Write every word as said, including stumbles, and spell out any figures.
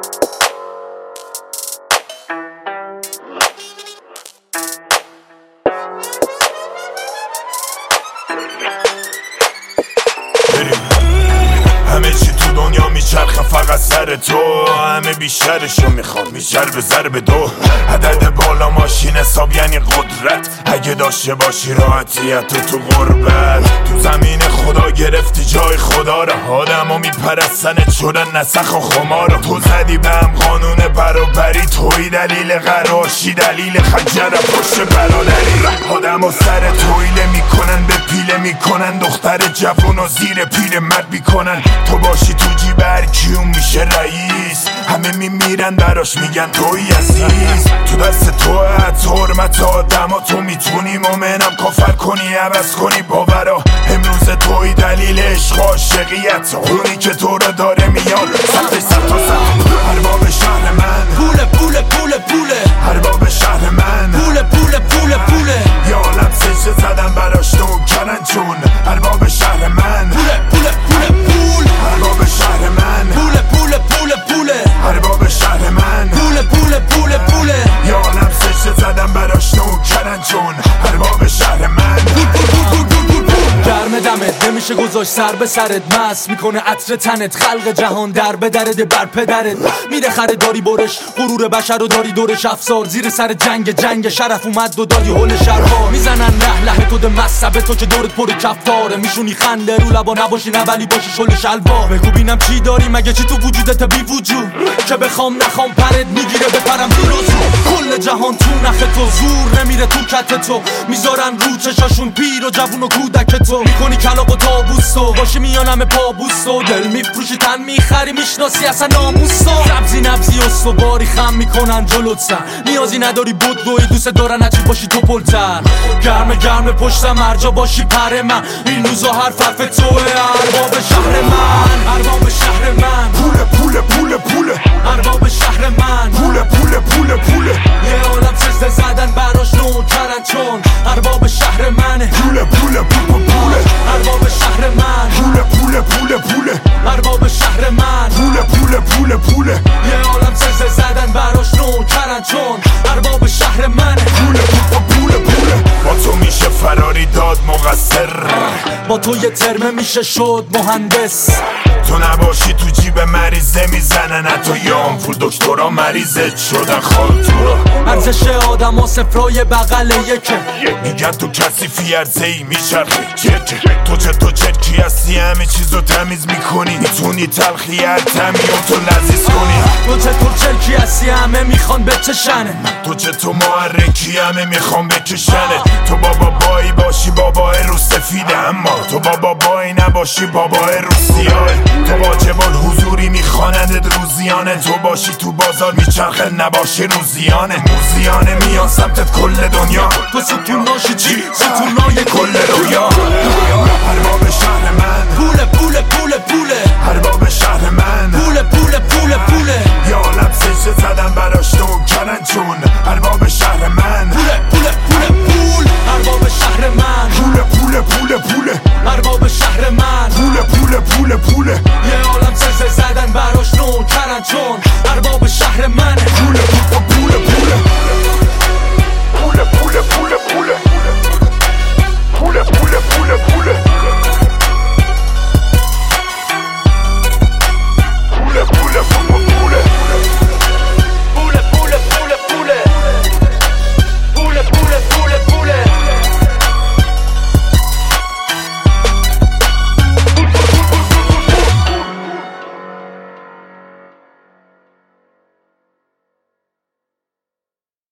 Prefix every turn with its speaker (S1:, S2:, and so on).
S1: همه چی تو دنیا میچرخه فقط سر تو، همه بیشترشو میخوام بیشتر به ضرب دو. عدد بالا ماشین حساب یعنی قدرت، اگه داشته باشی راحتیت تو تو غربت. تو زمین خدا گرفتی جای خدا را، آدمو میپرستنت شدن نسخ و خمارا. تو زدی به هم قانون برابری، توی دلیل قراشی دلیل خنجر پشت برادری. آدمو سر تویله میکنن به پیله میکنن، دختر جوون و زیر پیر مرد میکنن. تو باشی تو جیب هر کیون میشه رئیس، همه میمیرن براش میگن توی عزیز. تو دست تو حتی حرمت آدم ها، تو میتونی مومنم کافر کنی عوض کنی باورا. امروز توی دلیل عشق و عاشقیت، اونی که تو رو داره میاد سطح سطح تا سطح. ارباب شهر من
S2: پول پول پول پوله،
S1: ارباب شهر من
S2: پول پول پول پوله.
S1: یا عالم سجده زدن براش نوکرن چون ارباب شهر من
S2: پول پول پول پول،
S1: ارباب شهر من
S2: پول پول پول پوله،
S1: ارباب شهر من
S2: پول پول پول پوله.
S1: یا عالم سجده زدن براش نوکرن چون ارباب شهر من.
S2: گرم دمت نمیشه گذاشت سر به سرت، مست میکنه عطر تنت، خلق جهان در به درد بر پدرت. میره خریداری برش، غرور بشر رو داری دورش افسار، زیر سر جنگ جنگ شرف اومد و دادی هول شرها. میزنن ره له تو ده مصبه تو که دورت پر کفتاره، میشونی خنده رو لبا نباشی نه ولی باشی شل شلوار. بگو بینم چی داری مگه چی تو وجودت بی وجود، که بخوام نخوام پرت میگیره بپرم زیر و زور. کل جهان تو نخ تو، زور نمیره تو کت تو، میذارن رو چشاشون پیر و جوون و کودک تو. میکنی کلاق و تابوستو باشی میانم پابوستو، دل میفروشی تن میخری میشناسی اصلا ناموستو. سبزی نبزی استواری خم میکنن جلوت سر، نیازی نداری بود دوی دوست دارن اچی باشی تو پلتر. گرم گرم پشتم هرجا باشی پر من، این روزا هر فرف توه. ارباب شهر من ارباب شهر من
S1: پول پول پول پول
S2: ارباب شهر من
S1: پول پول پول پول.
S2: یه عالم سجده زدن براش نوکرن چون ارباب شهر منه.
S1: پول پول پول پول
S2: ارباب شهر من
S1: پول پول پول پول
S2: ارباب شهر من
S1: پول پول پول پول.
S2: یه عالم سجده زدن براش نوکرن چون ارباب شهر منه.
S1: پول پول پول پول. با تو میشه فراری داد مقصر،
S2: با تو یه ترمه میشه شد مهندس.
S1: تو نباشی تو جیب مریضه میزنن حتی یه آمپول دکترا مریضت شدن خال تو را.
S2: ارزش آدم ها صفرای بغل یکه،
S1: میگن تو کسی ارزه ای میچرخی چرکه. تو چه تو چرکی هستی همه چیزو تمیز میکنی، میتونی تلخی هر تمی تو لذیذ کنی.
S2: تو چه تو چرکی هستی همه میخوان بچشنه،
S1: تو چه تو محرکی همه میخوان بکشنه. تو بابا بایی باشی بابای رو سفیده، اما تو بابا بایی نباشی بابای رو سیاه. تو واجبال حضوری میخواندت روزیانه، تو باشی تو بازار میچرخه نباشی روزیانه. موزیانه میان سمتت کل دنیا،
S2: تو ستوناشی چی؟ ستونای
S1: کل رویا. ارباب شهر من
S2: پول پول پول پوله،
S1: ارباب شهر من
S2: پول پول پول پوله.
S1: یا عالم سجده زدن براش نوکرن چون ارباب شهر من.
S2: پول پول پول پول ارباب شهر من
S1: پول پول پول پول
S2: ارباب شهر من
S1: پول پول پول پول.
S2: یه عالم سجده زدن براش نوکرن چون